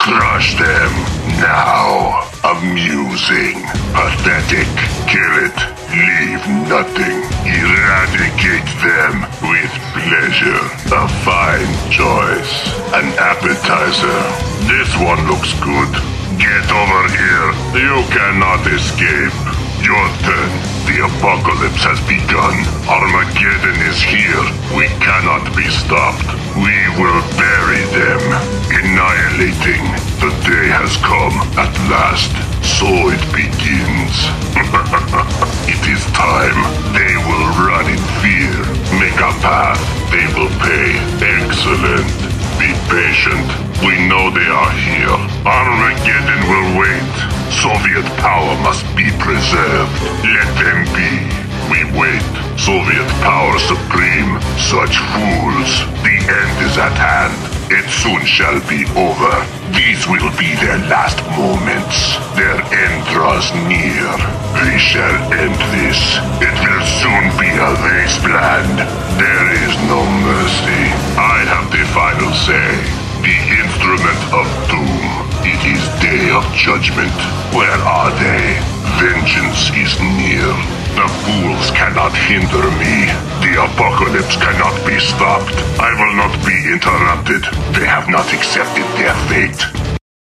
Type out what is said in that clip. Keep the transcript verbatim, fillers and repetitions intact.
Crush them now. Amusing. Pathetic. Kill it. Leave nothing. Eradicate them with pleasure. A fine choice. An appetizer. This one looks good. Get over here. You cannot escape. Your turn. The apocalypse has begun. Armageddon is here. We cannot be stopped. We will bury them. Annihilating. The day has come at last. So it begins. It is time. They will run in fear. Make a path. They will pay. Excellent. Be patient. We know they are here. Armageddon will wait. Soviet power must be preserved. Let them be. We wait. Soviet power supreme. Such fools. The end is at hand. It soon shall be over. These will be their last moments. Their end draws near. We shall end this. It will soon be a wasteland. There is no mercy. I have the final say. The instrument of doom. It is day of judgment. Where are they? Vengeance is near. The fools cannot hinder me. The apocalypse cannot be stopped. I will not be interrupted. They have not accepted their fate.